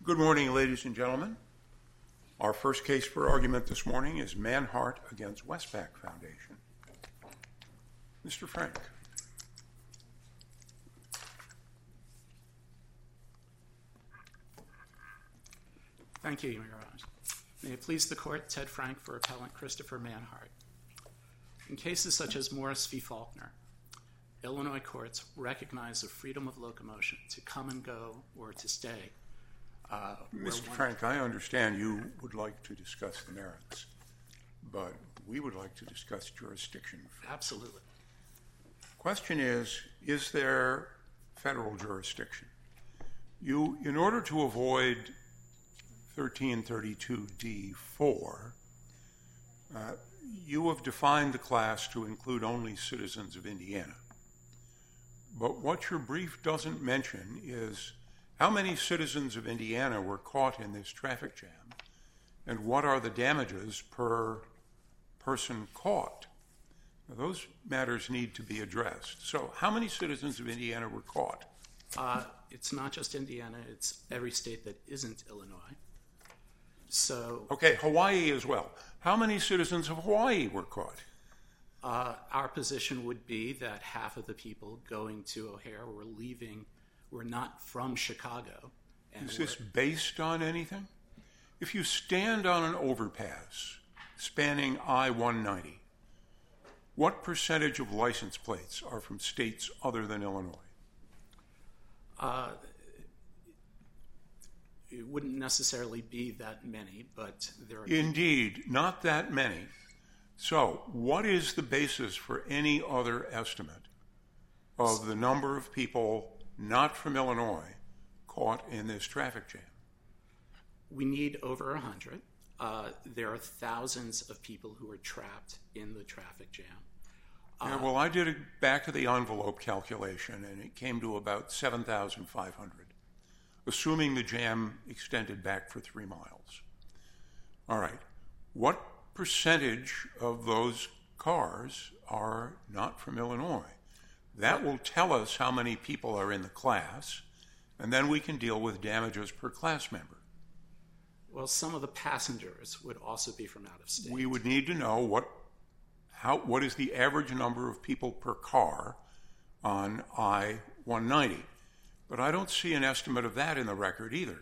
Good morning, ladies and gentlemen. Our first case for argument this morning is Manhart against Westpac Foundation. Mr. Frank. Thank you, Your Honor. May it please the Court, Ted Frank for Appellant Christopher Manhart. In cases such as Morris v. Faulkner, Illinois courts recognize the freedom of locomotion to come and go or to stay. Mr. Frank, I understand you would like to discuss the merits, but we would like to discuss jurisdiction first. Absolutely. Question is there federal jurisdiction? In order to avoid 1332d-4, you have defined the class to include only citizens of Indiana. But what your brief doesn't mention is how many citizens of Indiana were caught in this traffic jam, and what are the damages per person caught? Now, those matters need to be addressed. So how many citizens of Indiana were caught? It's not just Indiana, it's every state that isn't Illinois. So, okay, Hawaii as well. How many citizens of Hawaii were caught? Our position would be that half of the people going to O'Hare were not from Chicago. Is this based on anything? If you stand on an overpass spanning I-190, what percentage of license plates are from states other than Illinois? It wouldn't necessarily be that many, but there are... Indeed, not that many. So, what is the basis for any other estimate of the number of people not from Illinois caught in this traffic jam? We need over 100. There are thousands of people who are trapped in the traffic jam. Yeah, well, I did a back-of-the-envelope calculation, and it came to about 7,500, assuming the jam extended back for 3 miles. All right. What percentage of those cars are not from Illinois? That will tell us how many people are in the class, and then we can deal with damages per class member. Well, some of the passengers would also be from out of state. We would need to know what is the average number of people per car on I-190. But I don't see an estimate of that in the record either.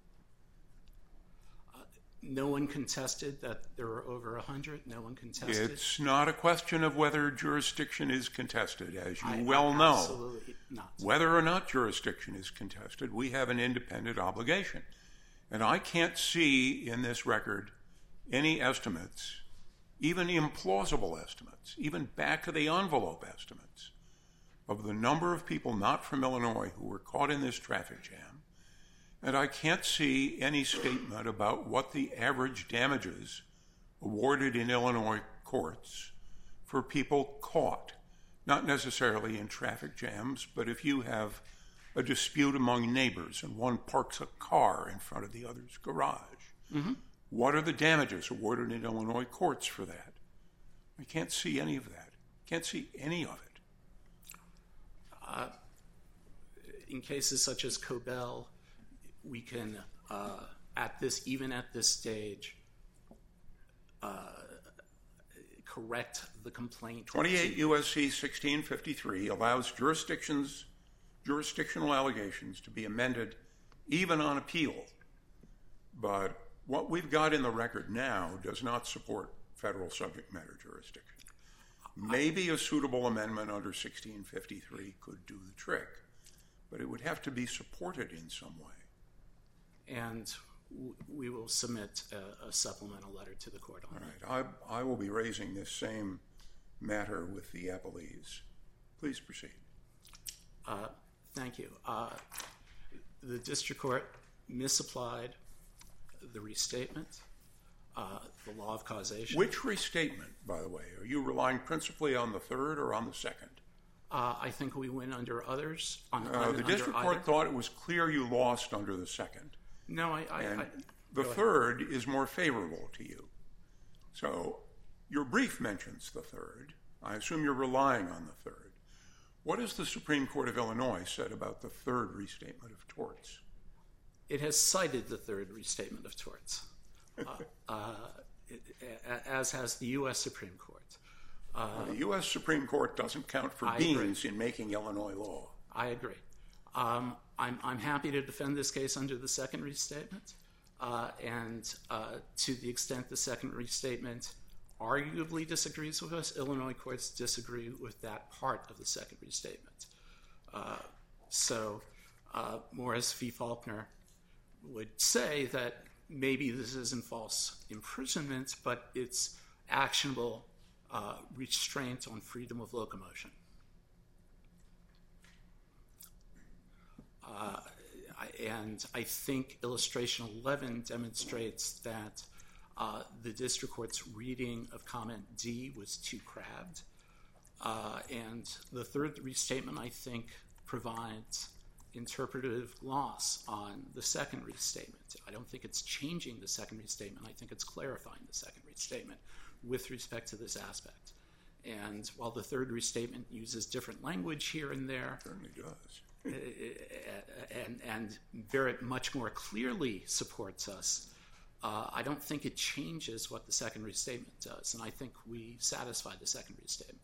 No one contested that there were over 100? No one contested? It's not a question of whether jurisdiction is contested, as you well know. Absolutely not. Whether or not jurisdiction is contested, we have an independent obligation. And I can't see in this record any estimates, even implausible estimates, even back-of-the-envelope estimates, of the number of people not from Illinois who were caught in this traffic jam. And I can't see any statement about what the average damages awarded in Illinois courts for people caught, not necessarily in traffic jams, but if you have a dispute among neighbors and one parks a car in front of the other's garage. Mm-hmm. What are the damages awarded in Illinois courts for that? I can't see any of that. Can't see any of it. In cases such as Cobell, we can, even at this stage, correct the complaint. 28 U.S.C. 1653 allows jurisdictional allegations to be amended even on appeal. But what we've got in the record now does not support federal subject matter jurisdiction. Maybe a suitable amendment under 1653 could do the trick, but it would have to be supported in some way. And we will submit a supplemental letter to the court on that. All right. I will be raising this same matter with the appellees. Please proceed. Thank you. The district court misapplied the restatement, the law of causation. Which restatement, by the way? Are you relying principally on the third or on the second? I think we win under others. The district court thought it was clear you lost under the second. No, the third is more favorable to you. So your brief mentions the third. I assume you're relying on the third. What has the Supreme Court of Illinois said about the third restatement of torts? It has cited the Third Restatement of Torts, as has the U.S. Supreme Court. The U.S. Supreme Court doesn't count for beans in making Illinois law. I agree. I'm happy to defend this case under the Second Restatement, and to the extent the Second Restatement arguably disagrees with us, Illinois courts disagree with that part of the Second Restatement. So Morris v. Faulkner would say that maybe this isn't false imprisonment, but it's actionable restraint on freedom of locomotion. And I think illustration 11 demonstrates that the district court's reading of comment D was too crabbed. And the Third Restatement, I think, provides interpretive gloss on the Second Restatement. I don't think it's changing the Second Restatement. I think it's clarifying the Second Restatement with respect to this aspect. And while the Third Restatement uses different language here and there, It certainly does. and very much more clearly supports us, I don't think it changes what the Second Restatement does, and I think we satisfy the Second Restatement.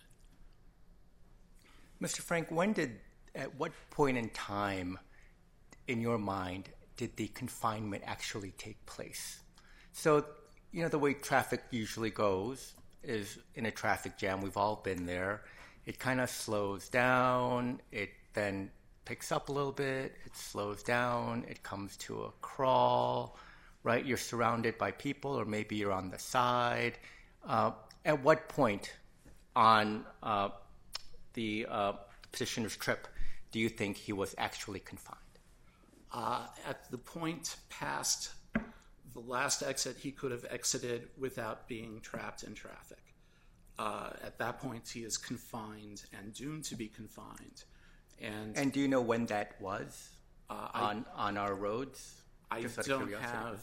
Mr. Frank, at what point in time, in your mind, did the confinement actually take place? So, the way traffic usually goes is in a traffic jam. We've all been there. It kind of slows down. It then picks up a little bit. It slows down. It comes to a crawl, right? You're surrounded by people, or maybe you're on the side. At what point on the petitioner's trip do you think he was actually confined? At the point past the last exit, he could have exited without being trapped in traffic. At that point, he is confined and doomed to be confined. And do you know when that was on our roads? I don't have,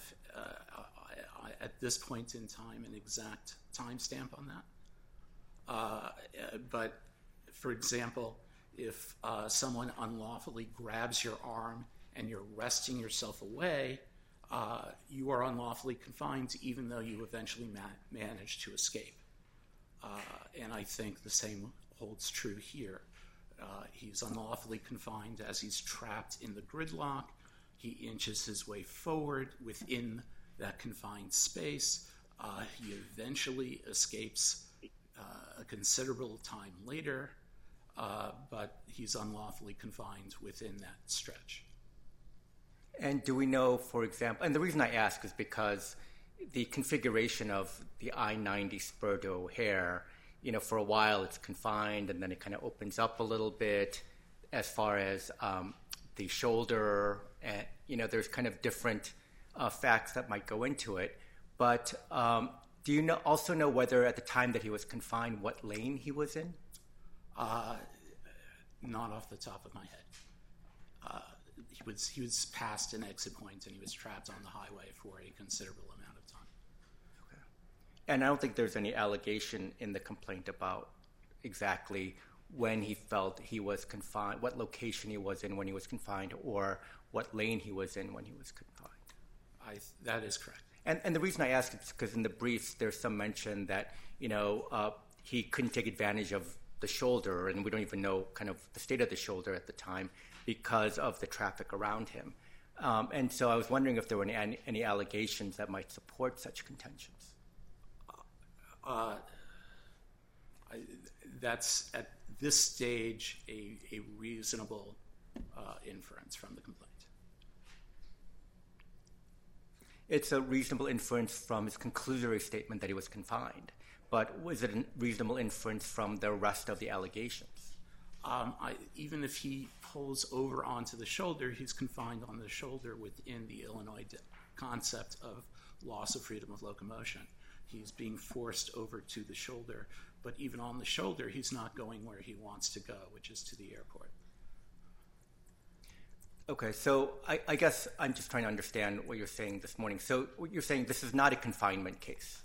at this point in time, an exact timestamp on that. But, for example, if someone unlawfully grabs your arm and you're wresting yourself away, you are unlawfully confined even though you eventually manage to escape. And I think the same holds true here. He's unlawfully confined as he's trapped in the gridlock. He inches his way forward within that confined space. He eventually escapes a considerable time later, but he's unlawfully confined within that stretch. And do we know, for example, and the reason I ask is because the configuration of the I-90 spur to O'Hare, for a while it's confined and then it kind of opens up a little bit as far as the shoulder. And, there's kind of different facts that might go into it. But do you also know whether at the time that he was confined, what lane he was in? Not off the top of my head. He was past an exit point and he was trapped on the highway for a considerable amount of time. Okay. And I don't think there's any allegation in the complaint about exactly when he felt he was confined, what location he was in when he was confined, or what lane he was in when he was confined. That is correct. And the reason I ask is because in the briefs there's some mention that he couldn't take advantage of the shoulder, and we don't even know kind of the state of the shoulder at the time because of the traffic around him. And so I was wondering if there were any allegations that might support such contentions. That's, at this stage, a reasonable inference from the complaint. It's a reasonable inference from his conclusory statement that he was confined. But was it a reasonable inference from the rest of the allegations? Even if he pulls over onto the shoulder, he's confined on the shoulder within the Illinois concept of loss of freedom of locomotion. He's being forced over to the shoulder, but even on the shoulder, he's not going where he wants to go, which is to the airport. Okay, so I guess I'm just trying to understand what you're saying this morning. So you're saying this is not a confinement case?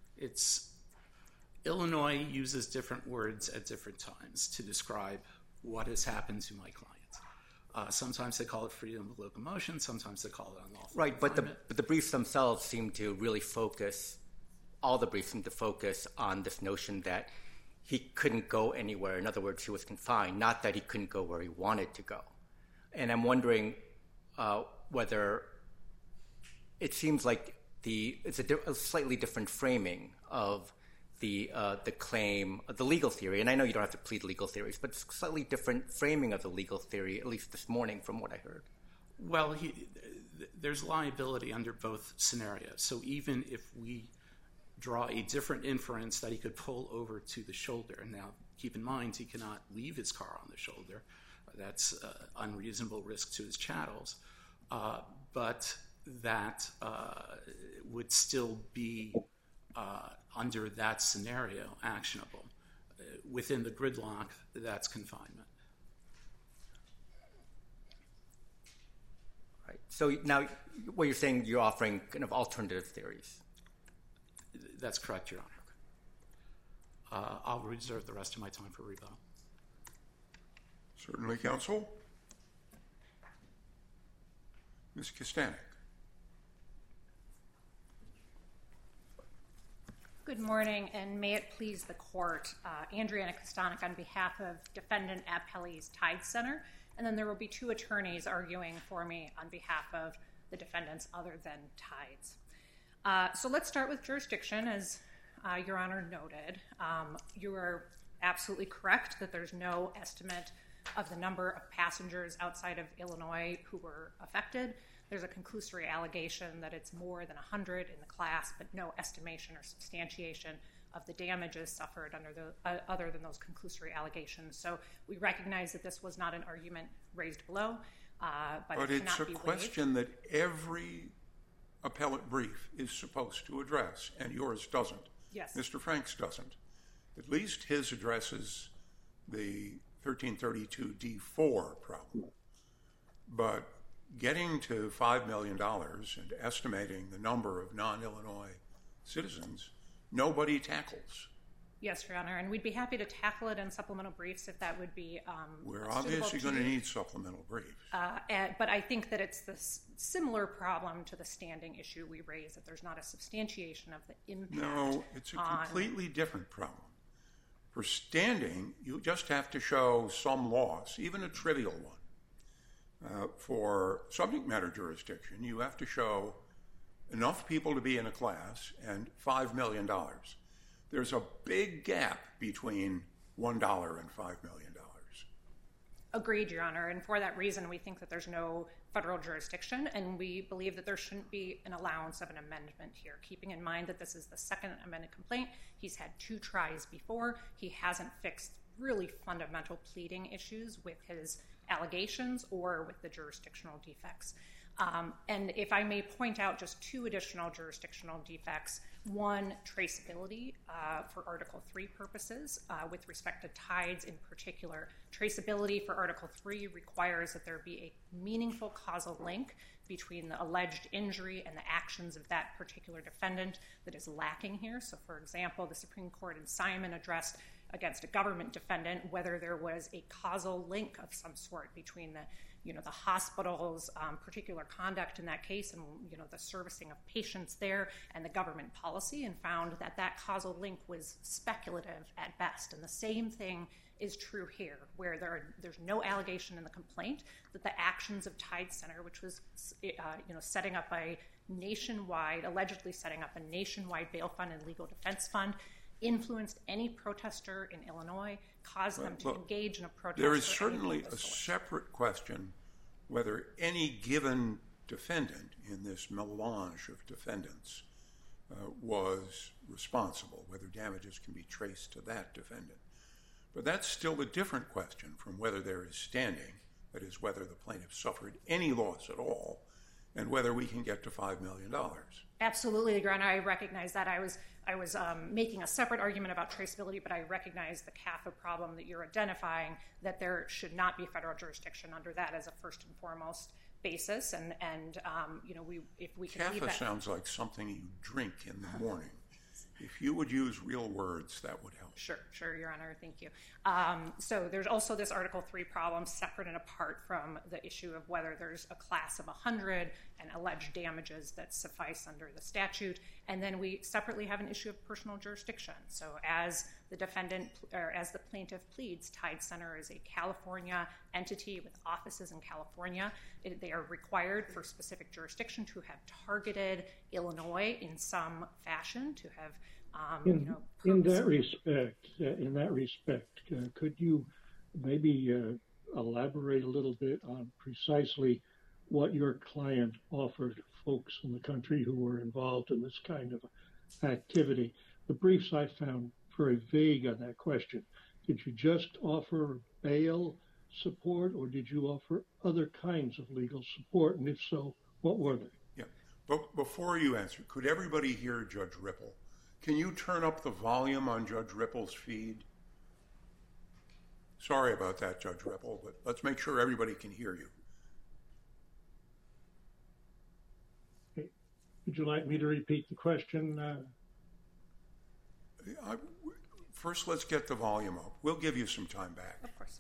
Illinois uses different words at different times to describe what has happened to my client. Sometimes they call it freedom of locomotion. Sometimes they call it unlawful Right, confinement. but the briefs themselves seem to really focus, all the briefs seem to focus on this notion that he couldn't go anywhere. In other words, he was confined, not that he couldn't go where he wanted to go. And I'm wondering whether it seems like it's a slightly different framing of the claim, the legal theory. And I know you don't have to plead legal theories, but it's a slightly different framing of the legal theory, at least this morning from what I heard. Well, there's liability under both scenarios. So even if we draw a different inference that he could pull over to the shoulder, and now keep in mind he cannot leave his car on the shoulder. That's unreasonable risk to his chattels. But that would still be, under that scenario, actionable. Within the gridlock, that's confinement. Right. So now what you're saying, you're offering kind of alternative theories. That's correct, Your Honor. I'll reserve the rest of my time for rebuttal. Certainly, counsel. Ms. Kostanek. Good morning, and may it please the court. Andriana Kostanek on behalf of Defendant Appellee's Tide Center, and then there will be two attorneys arguing for me on behalf of the defendants other than Tides. So let's start with jurisdiction, as Your Honor noted. You are absolutely correct that there's no estimate of the number of passengers outside of Illinois who were affected. There's a conclusory allegation that it's more than 100 in the class, but no estimation or substantiation of the damages suffered other than those conclusory allegations. So we recognize that this was not an argument raised below, but it it's cannot a be question that every appellate brief is supposed to address, and yours doesn't. Yes. Mr. Franks doesn't. At least his addresses the 1332d4 problem. But getting to $5 million and estimating the number of non-Illinois citizens, nobody tackles. Yes, Your Honor, and we'd be happy to tackle it in supplemental briefs if that would be We're obviously going to need supplemental briefs. But I think that it's the similar problem to the standing issue we raised, that there's not a substantiation of the impact. No, it's a completely different problem. For standing, you just have to show some loss, even a trivial one. For subject matter jurisdiction, you have to show enough people to be in a class and $5 million. There's a big gap between $1 and $5 million. Agreed, Your Honor, and for that reason we think that there's no federal jurisdiction, and we believe that there shouldn't be an allowance of an amendment here, keeping in mind that this is the second amended complaint. He's had 2 tries before. He hasn't fixed really fundamental pleading issues with his allegations or with the jurisdictional defects. And if I may point out just 2 additional jurisdictional defects. One, traceability for Article 3 purposes with respect to Tides in particular. Traceability for Article 3 requires that there be a meaningful causal link between the alleged injury and the actions of that particular defendant that is lacking here. So, for example, the Supreme Court in Simon addressed against a government defendant whether there was a causal link of some sort between the hospital's particular conduct in that case and the servicing of patients there and the government policy, and found that that causal link was speculative at best. And the same thing is true here, where there's no allegation in the complaint that the actions of Tide Center, which was allegedly setting up a nationwide bail fund and legal defense fund, influenced any protester in Illinois, caused them to engage in a protest. There is certainly a separate question whether any given defendant in this melange of defendants was responsible, whether damages can be traced to that defendant. But that's still a different question from whether there is standing, that is, whether the plaintiff suffered any loss at all, and whether we can get to $5 million. Absolutely, Your Honor. I recognize that. I was making a separate argument about traceability, but I recognize the CAFA problem that you're identifying, that there should not be federal jurisdiction under that as a first and foremost basis. And if we can leave that. CAFA sounds like something you drink in the morning. If you would use real words, that would help. Sure, Your Honor. Thank you. So there's also this Article 3 problem separate and apart from the issue of whether there's a class of 100 and alleged damages that suffice under the statute. And then we separately have an issue of personal jurisdiction. So as the defendant, or as the plaintiff pleads, Tide Center is a California entity with offices in California. They are required for specific jurisdiction to have targeted Illinois in some fashion, to have in that respect, could you maybe elaborate a little bit on precisely what your client offered folks in the country who were involved in this kind of activity? The briefs I found very vague on that question. Did you just offer bail support, or did you offer other kinds of legal support? And if so, what were they? Yeah. But before you answer, could everybody hear Judge Ripple? Can you turn up the volume on Judge Ripple's feed? Sorry about that, Judge Ripple, but let's make sure everybody can hear you. Okay. Would you like me to repeat the question? First, let's get the volume up. We'll give you some time back. Of course.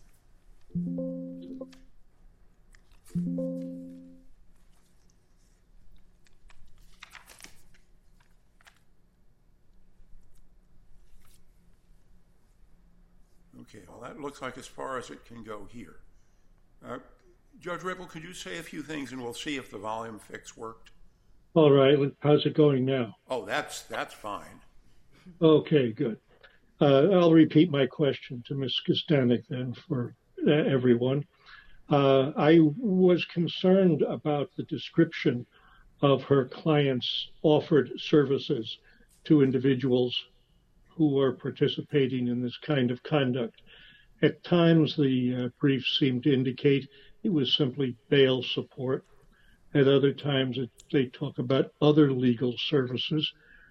Okay, well, that looks like as far as it can go here. Judge Ripple, could you say a few things and we'll see if the volume fix worked? All right. How's it going now? Oh, that's fine. Okay, good. I'll repeat my question to Ms. Kostanek then for everyone. I was concerned about the description of her client's offered services to individuals who are participating in this kind of conduct. At times, the brief seemed to indicate it was simply bail support. At other times, they talk about other legal services.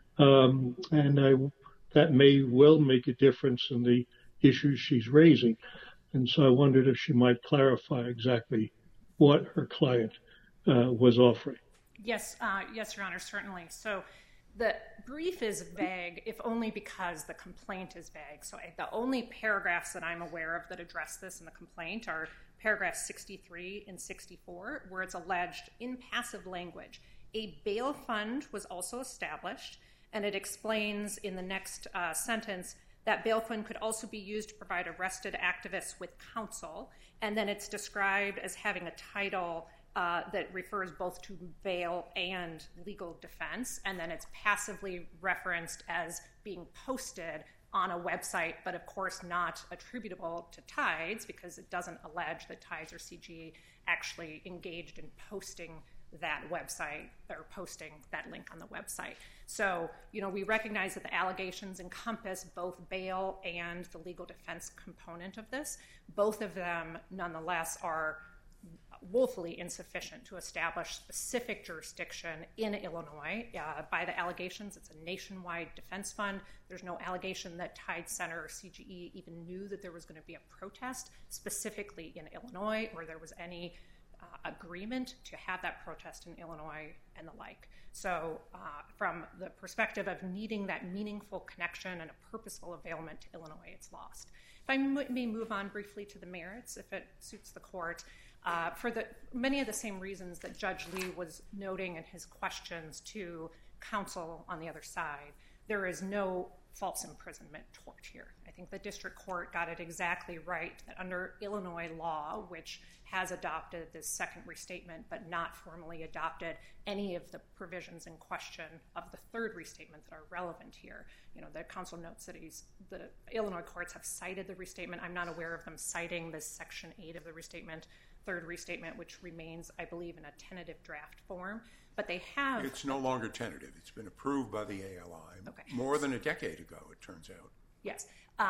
That may well make a difference in the issues she's raising. And so I wondered if she might clarify exactly what her client was offering. Yes, Your Honor, certainly. So the brief is vague, if only because the complaint is vague. So the only paragraphs that I'm aware of that address this in the complaint are paragraphs 63 and 64, where it's alleged in passive language. A bail fund was also established, and it explains in the next sentence that bail fund could also be used to provide arrested activists with counsel. And then it's described as having a title that refers both to bail and legal defense. And then it's passively referenced as being posted on a website, but of course not attributable to Tides, because it doesn't allege that Tides or CGE actually engaged in posting that website or posting that link on the website. So, we recognize that the allegations encompass both bail and the legal defense component of this. Both of them, nonetheless, are woefully insufficient to establish specific jurisdiction in Illinois. By the allegations, it's a nationwide defense fund. There's no allegation that Tide Center or CGE even knew that there was going to be a protest specifically in Illinois, or there was any agreement to have that protest in Illinois and the like. So from the perspective of needing that meaningful connection and a purposeful availment to Illinois, it's lost. If I may move on briefly to the merits, if it suits the court, for many of the same reasons that Judge Lee was noting in his questions to counsel on the other side, there is no false imprisonment tort here. I think the district court got it exactly right that under Illinois law, which has adopted this second restatement but not formally adopted any of the provisions in question of the third restatement that are relevant here. The counsel notes that the Illinois courts have cited the restatement. I'm not aware of them citing this Section 8 of the restatement, third restatement, which remains, I believe, in a tentative draft form. But they have... It's no longer tentative. It's been approved by the ALI more than a decade ago, it turns out. Yes.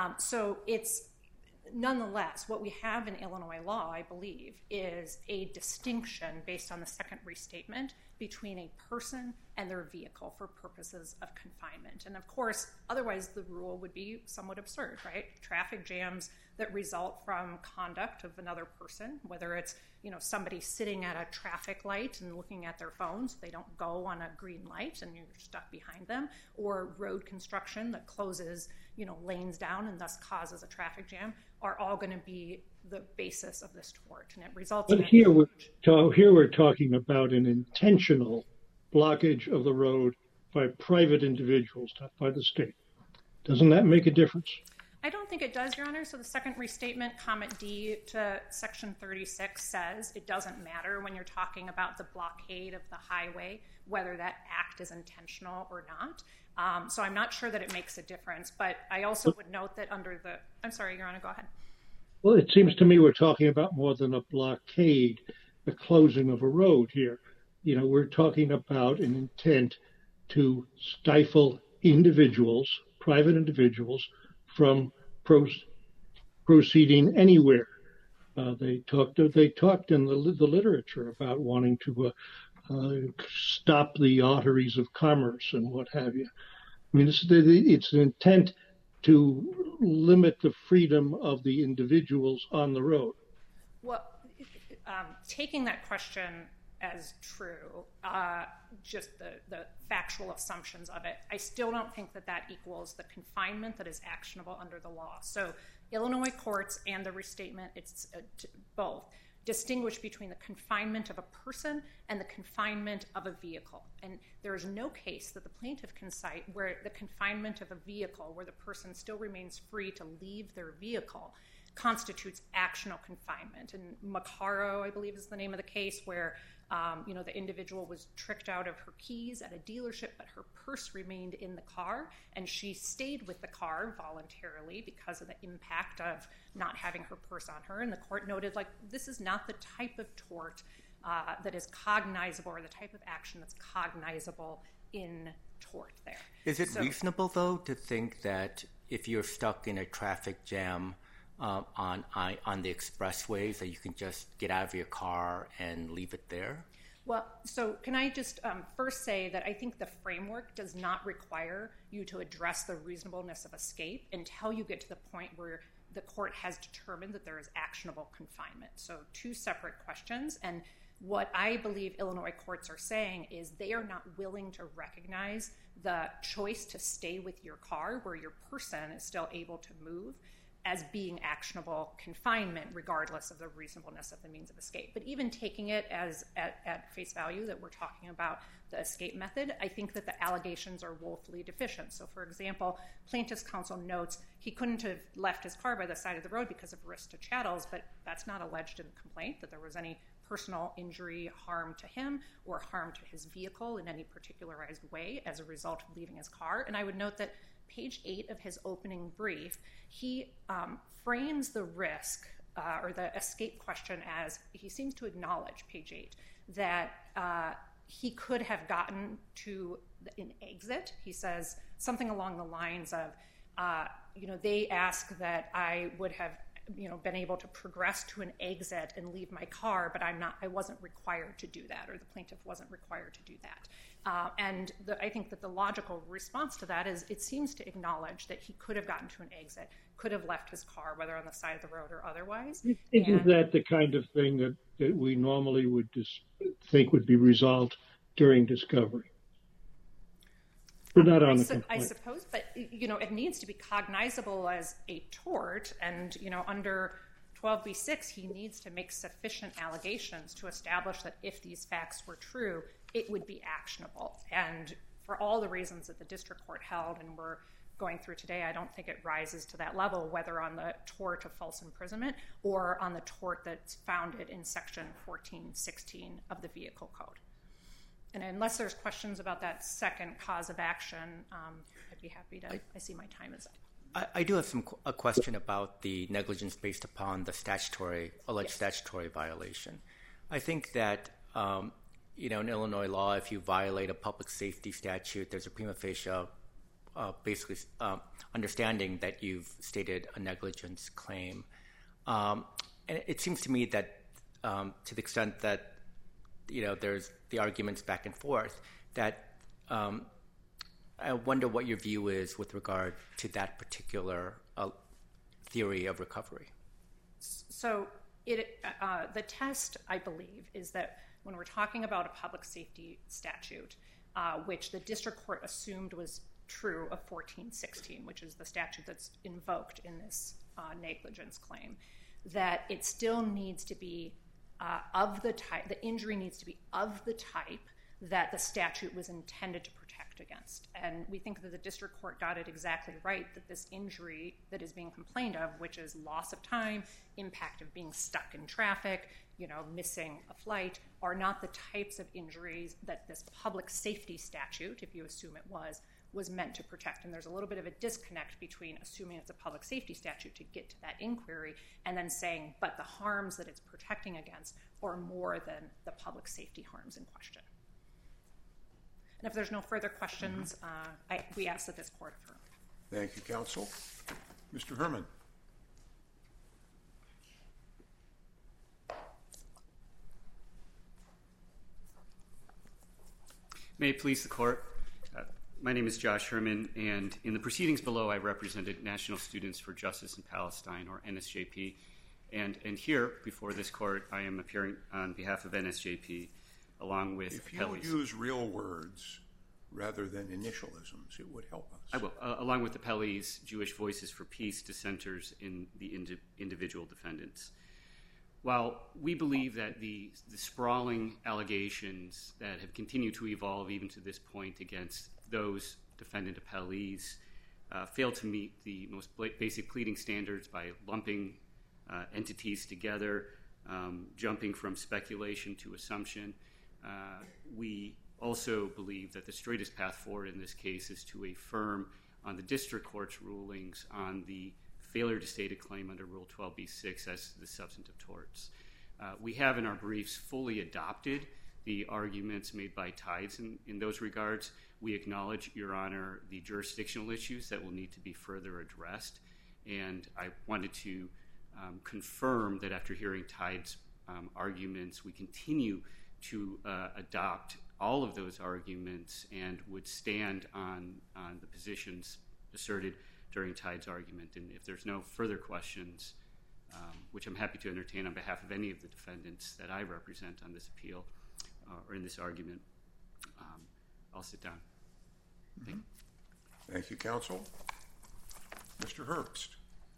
So it's... Nonetheless, what we have in Illinois law, I believe, is a distinction based on the second restatement between a person and their vehicle for purposes of confinement. And of course, otherwise the rule would be somewhat absurd, right? Traffic jams that result from conduct of another person, whether it's somebody sitting at a traffic light and looking at their phone so they don't go on a green light and you're stuck behind them, or road construction that closes lanes down and thus causes a traffic jam, are all going to be the basis of this tort, and it results. But here we're talking about an intentional blockage of the road by private individuals, not by the state. Doesn't that make a difference? I don't think it does, Your Honor. So the second restatement, comment D to Section 36 says it doesn't matter when you're talking about the blockade of the highway, whether that act is intentional or not. So I'm not sure that it makes a difference. But I also would note that under the... I'm sorry, Your Honor, go ahead. Well, it seems to me we're talking about more than a blockade, the closing of a road here. We're talking about an intent to stifle individuals, private individuals, from proceeding anywhere. They talked in the literature about wanting to stop the arteries of commerce and what have you. I mean, it's an intent to limit the freedom of the individuals on the road. Well, taking that question as true, just the factual assumptions of it, I still don't think that equals the confinement that is actionable under the law. So Illinois courts and the restatement, it's both, distinguish between the confinement of a person and the confinement of a vehicle. And there is no case that the plaintiff can cite where the confinement of a vehicle, where the person still remains free to leave their vehicle, constitutes actional confinement. And Macaro, I believe, is the name of the case, where the individual was tricked out of her keys at a dealership, but her purse remained in the car, and she stayed with the car voluntarily because of the impact of not having her purse on her. And the court noted, this is not the type of tort that is cognizable, or the type of action that's cognizable in tort there. Is it reasonable, though, to think that if you're stuck in a traffic jam on the expressways, that you can just get out of your car and leave it there? Well, so can I just first say that I think the framework does not require you to address the reasonableness of escape until you get to the point where the court has determined that there is actionable confinement. So two separate questions. And what I believe Illinois courts are saying is they are not willing to recognize the choice to stay with your car where your person is still able to move as being actionable confinement, regardless of the reasonableness of the means of escape. But even taking it as at face value that we're talking about the escape method, I think that the allegations are woefully deficient. So, for example, plaintiff's counsel notes he couldn't have left his car by the side of the road because of risk to chattels, but that's not alleged in the complaint, that there was any personal injury, harm to him, or harm to his vehicle in any particularized way as a result of leaving his car. And I would note that page 8 of his opening brief, he frames the risk or the escape question as, he seems to acknowledge, page 8, that he could have gotten to an exit. He says something along the lines of, they ask that I would have been able to progress to an exit and leave my car, but I wasn't required to do that, or the plaintiff wasn't required to do that. I think that the logical response to that is it seems to acknowledge that he could have gotten to an exit, could have left his car, whether on the side of the road or otherwise. Isn't that the kind of thing that we normally would think would be resolved during discovery? Not on the complaint. I suppose, but it needs to be cognizable as a tort, and under 12b-6, he needs to make sufficient allegations to establish that if these facts were true, it would be actionable. And for all the reasons that the district court held and we're going through today, I don't think it rises to that level, whether on the tort of false imprisonment or on the tort that's founded in section 1416 of the Vehicle Code. And unless there's questions about that second cause of action, I'd be happy to. I see my time is up. I do have a question about the negligence based upon the alleged statutory violation. I think that in Illinois law, if you violate a public safety statute, there's a prima facie basically understanding that you've stated a negligence claim. And it seems to me that to the extent that there's the arguments back and forth, that I wonder what your view is with regard to that particular theory of recovery? So the test, I believe, is that when we're talking about a public safety statute, which the district court assumed was true of 1416, which is the statute that's invoked in this negligence claim, that it still needs to be of the type, the injury needs to be of the type that the statute was intended to protect against. And we think that the district court got it exactly right, that this injury that is being complained of, which is loss of time, impact of being stuck in traffic, missing a flight, are not the types of injuries that this public safety statute, if you assume it was meant to protect. And there's a little bit of a disconnect between assuming it's a public safety statute to get to that inquiry and then saying, but the harms that it's protecting against are more than the public safety harms in question. And if there's no further questions, we ask that this court affirm. Thank you, counsel. Mr. Herman. May it please the court. My name is Josh Herman, and in the proceedings below, I represented National Students for Justice in Palestine, or NSJP. And here, before this court, I am appearing on behalf of NSJP, along with If you appellees. use real words rather than initialisms, it would help us. I will, along with appellees, Jewish Voices for Peace, dissenters, in the individual defendants. While we believe that the sprawling allegations that have continued to evolve even to this point against those defendant appellees fail to meet the most basic pleading standards by lumping entities together, jumping from speculation to assumption, we also believe that the straightest path forward in this case is to affirm on the district court's rulings on the failure to state a claim under Rule 12b-6 as the substantive torts. We have in our briefs fully adopted the arguments made by Tides in those regards. We acknowledge, Your Honor, the jurisdictional issues that will need to be further addressed. And I wanted to confirm that after hearing Tides' arguments, we continue to adopt all of those arguments and would stand on the positions asserted during Tides' argument. And if there's no further questions, which I'm happy to entertain on behalf of any of the defendants that I represent on this appeal or in this argument, I'll sit down. Thank you. Thank you, counsel. Mr. Herbst.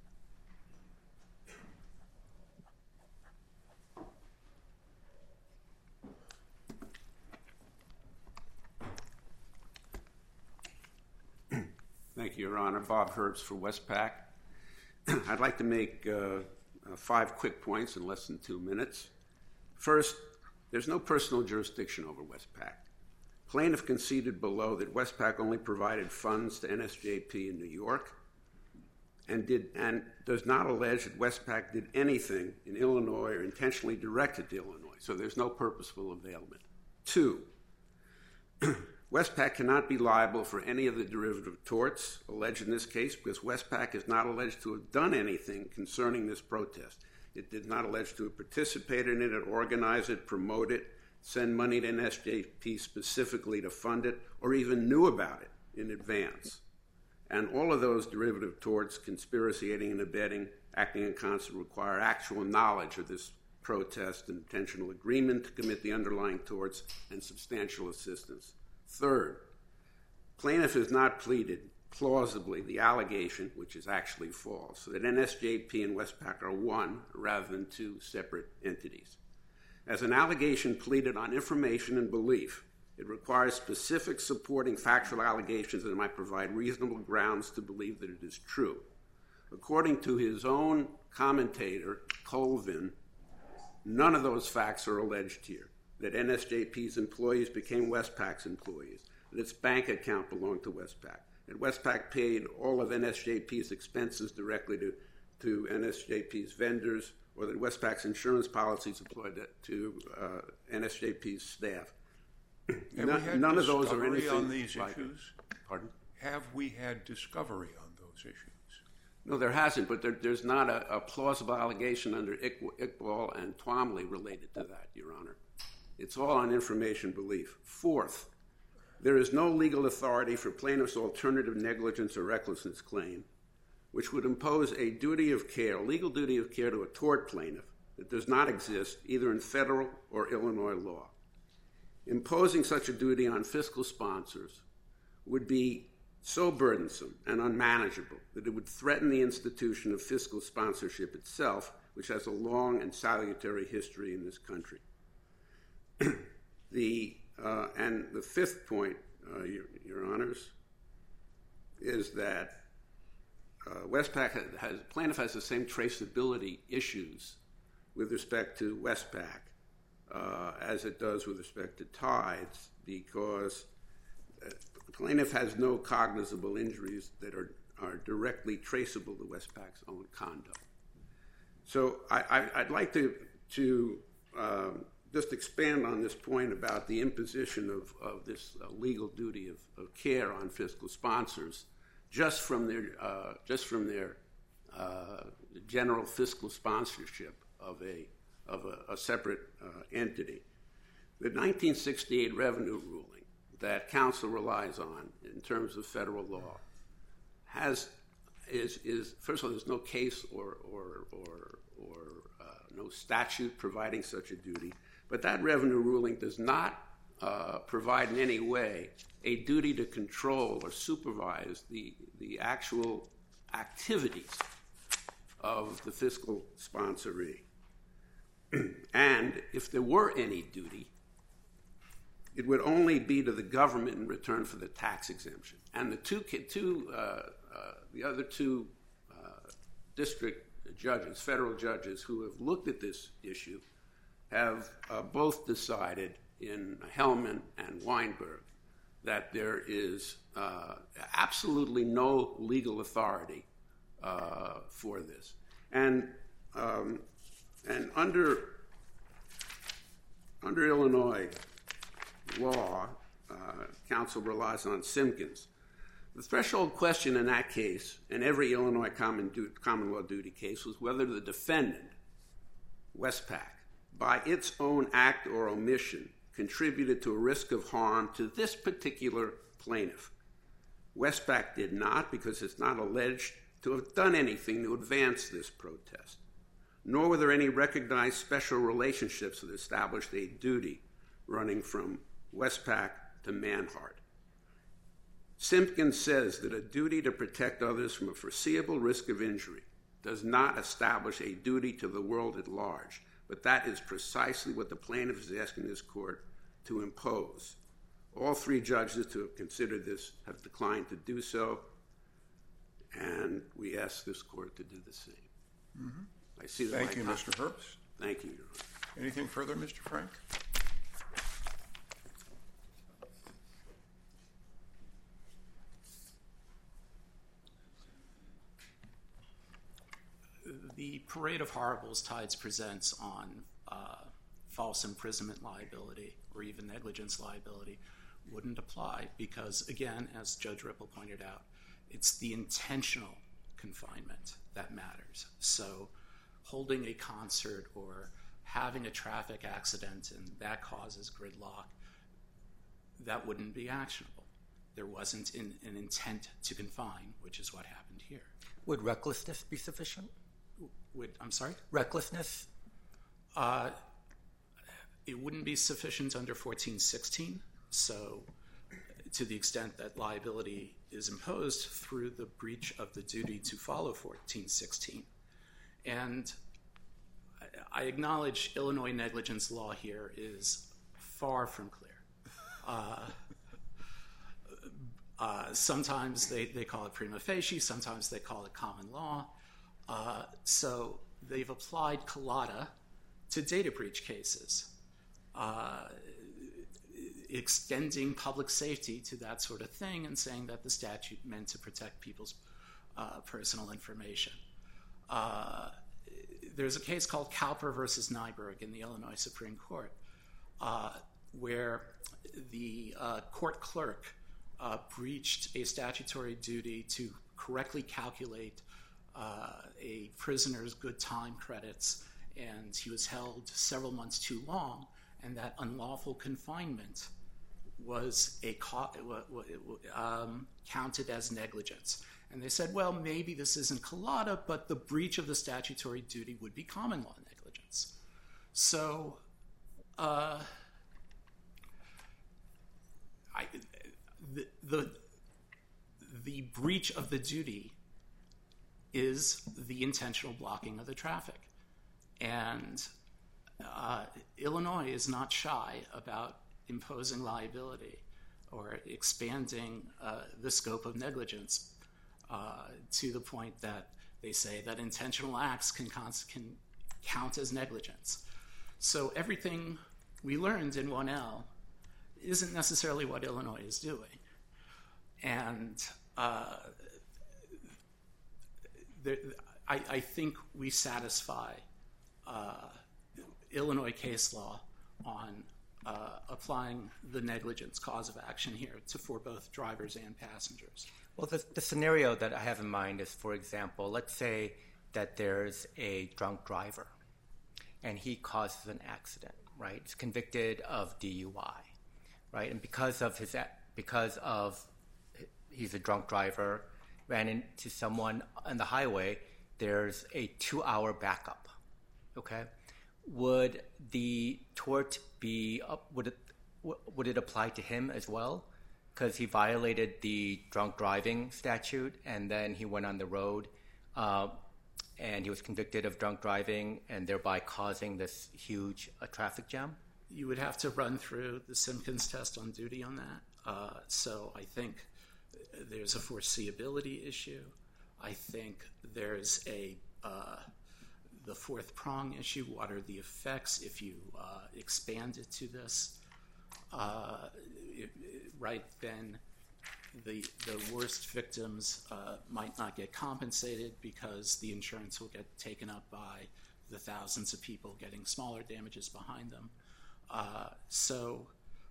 Thank you, Your Honor. Bob Herbst for Westpac. I'd like to make 5 quick points in less than 2 minutes. First, there's no personal jurisdiction over Westpac. Plaintiff conceded below that Westpac only provided funds to NSJP in New York and does not allege that Westpac did anything in Illinois or intentionally directed to Illinois, so there's no purposeful availment. 2, Westpac cannot be liable for any of the derivative torts alleged in this case because Westpac is not alleged to have done anything concerning this protest. It did not allege to have participated in it, organized it, promote it, send money to NSJP specifically to fund it, or even knew about it in advance. And all of those derivative torts, conspiracy, aiding and abetting, acting in concert, require actual knowledge of this protest, intentional agreement to commit the underlying torts, and substantial assistance. Third, plaintiff has not pleaded plausibly the allegation, which is actually false, that NSJP and Westpac are one rather than 2 separate entities. As an allegation pleaded on information and belief, it requires specific supporting factual allegations that might provide reasonable grounds to believe that it is true. According to his own commentator, Colvin, none of those facts are alleged here. That NSJP's employees became Westpac's employees, that its bank account belonged to Westpac, that Westpac paid all of NSJP's expenses directly to NSJP's vendors, or that Westpac's insurance policies applied to NSJP's staff. None of those are anything on these like issues? Pardon? Have we had discovery on those issues? No, there hasn't, but there's not a plausible allegation under Iqbal and Twombly related to that, Your Honor. It's all on information belief. Fourth, there is no legal authority for plaintiff's alternative negligence or recklessness claim which would impose a duty of care, legal duty of care to a tort plaintiff that does not exist either in federal or Illinois law. Imposing such a duty on fiscal sponsors would be so burdensome and unmanageable that it would threaten the institution of fiscal sponsorship itself, which has a long and salutary history in this country. And the fifth point, Your Honors, is that Westpac plaintiff has the same traceability issues with respect to Westpac as it does with respect to Tides, because the plaintiff has no cognizable injuries that are directly traceable to Westpac's own conduct. So I'd like to just expand on this point about the imposition of this legal duty of care on fiscal sponsors just from their general fiscal sponsorship of a separate entity. The 1968 revenue ruling that counsel relies on in terms of federal law is first of all, there's no case or no statute providing such a duty, but that revenue ruling does not provide in any way a duty to control or supervise the actual activities of the fiscal sponsoree. And if there were any duty, it would only be to the government in return for the tax exemption. And the other two district judges, federal judges, who have looked at this issue have both decided in Hellman and Weinberg that there is absolutely no legal authority for this. And under Illinois law, counsel relies on Simpkins. The threshold question in that case, in every Illinois common law duty case, was whether the defendant, Westpac, by its own act or omission, contributed to a risk of harm to this particular plaintiff. Westpac did not, because it's not alleged to have done anything to advance this protest, nor were there any recognized special relationships that established a duty running from Westpac to Manhart. Simpkins says that a duty to protect others from a foreseeable risk of injury does not establish a duty to the world at large, but that is precisely what the plaintiff is asking this court to impose. All three judges who have considered this have declined to do so, and we ask this court to do the same. Mm-hmm. I see that. Thank you, Mr. Herbst. Thank you, Your Honor. Anything further, Mr. Frank? The parade of horribles Tides presents on false imprisonment liability or even negligence liability wouldn't apply because, again, as Judge Ripple pointed out, it's the intentional confinement that matters. So holding a concert or having a traffic accident and that causes gridlock, that wouldn't be actionable. There wasn't an intent to confine, which is what happened here. Would recklessness be sufficient? I'm sorry? Recklessness? It wouldn't be sufficient under 1416. So to the extent that liability is imposed through the breach of the duty to follow 1416. And I acknowledge Illinois negligence law here is far from clear. Sometimes they call it prima facie, sometimes they call it common law. So they've applied Collada to data breach cases, extending public safety to that sort of thing and saying that the statute meant to protect people's personal information. There's a case called Cowper versus Nyberg in the Illinois Supreme Court where the court clerk breached a statutory duty to correctly calculate a prisoner's good time credits, and he was held several months too long, and that unlawful confinement was counted as negligence. And they said, well, maybe this isn't collada, but the breach of the statutory duty would be common law negligence. So the breach of the duty is the intentional blocking of the traffic. And Illinois is not shy about imposing liability or expanding the scope of negligence to the point that they say that intentional acts can count as negligence. So everything we learned in 1L isn't necessarily what Illinois is doing. And I think we satisfy Illinois case law on applying the negligence cause of action here for both drivers and passengers. Well, the scenario that I have in mind is, for example, let's say that there's a drunk driver and he causes an accident, right? He's convicted of DUI, right? And because he's a drunk driver, ran into someone on the highway, there's a 2-hour backup, okay? Would the tort be, would it apply to him as well? Because he violated the drunk driving statute and then he went on the road and he was convicted of drunk driving and thereby causing this huge traffic jam? You would have to run through the Simpkins test on duty on that. So I think there's a foreseeability issue. I think there's the fourth prong issue. What are the effects if you expand it to this? Right then, the worst victims might not get compensated because the insurance will get taken up by the thousands of people getting smaller damages behind them. So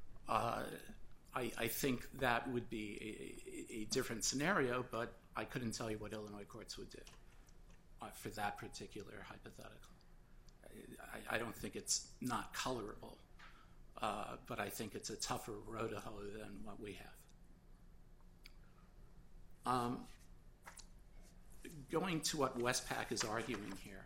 I think that would be a different scenario, but I couldn't tell you what Illinois courts would do for that particular hypothetical. I don't think it's not colorable, but I think it's a tougher road to hoe than what we have. Going to what Westpac is arguing here,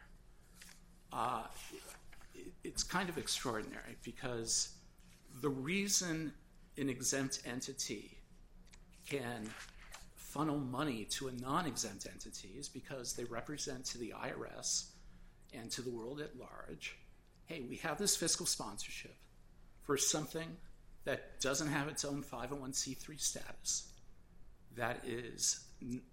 it's kind of extraordinary because the reason an exempt entity can funnel money to a non-exempt entity is because they represent to the IRS and to the world at large, hey, we have this fiscal sponsorship for something that doesn't have its own 501c3 status, that is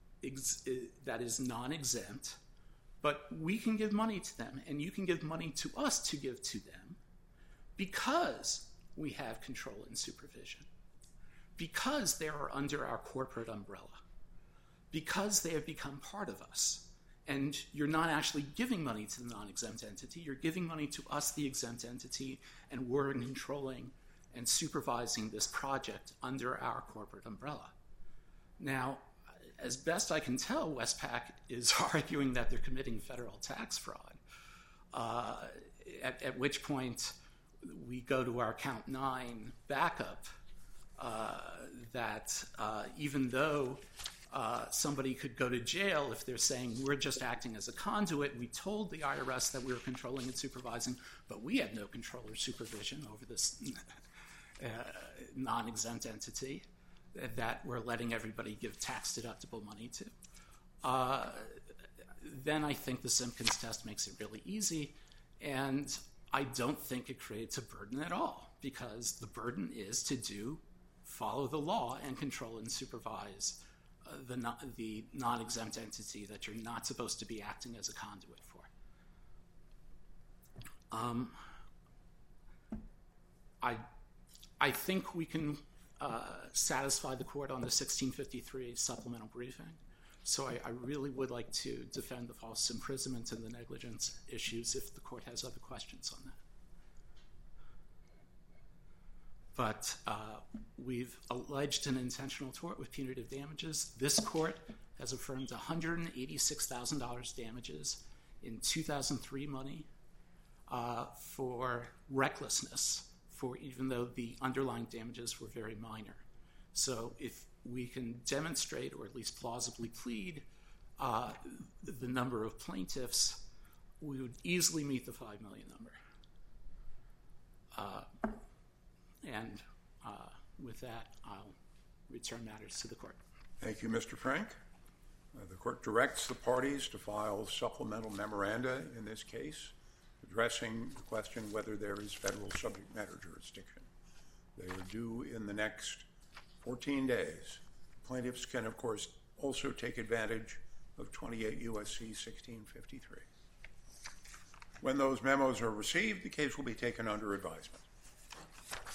non-exempt, but we can give money to them and you can give money to us to give to them because we have control and supervision, because they are under our corporate umbrella, because they have become part of us. And you're not actually giving money to the non-exempt entity, you're giving money to us, the exempt entity, and we're controlling and supervising this project under our corporate umbrella. Now, as best I can tell, Westpac is arguing that they're committing federal tax fraud, at which point we go to our count 9 backup that even though somebody could go to jail if they're saying we're just acting as a conduit, we told the IRS that we were controlling and supervising, but we had no control or supervision over this non-exempt entity that we're letting everybody give tax-deductible money to. Then I think the Simpkins test makes it really easy, and I don't think it creates a burden at all, because the burden is to follow the law and control and supervise the non-exempt entity that you're not supposed to be acting as a conduit for. I think we can satisfy the court on the 1653 supplemental briefing. So I really would like to defend the false imprisonment and the negligence issues if the court has other questions on that. But we've alleged an intentional tort with punitive damages. This court has affirmed $186,000 damages in 2003 money for recklessness, even though the underlying damages were very minor. So if we can demonstrate, or at least plausibly plead, the number of plaintiffs, we would easily meet the 5 million number. And with that, I'll return matters to the court. Thank you, Mr. Frank. The court directs the parties to file supplemental memoranda in this case, addressing the question whether there is federal subject matter jurisdiction. They are due in the next 14 days. Plaintiffs can, of course, also take advantage of 28 U.S.C. 1653. When those memos are received, the case will be taken under advisement.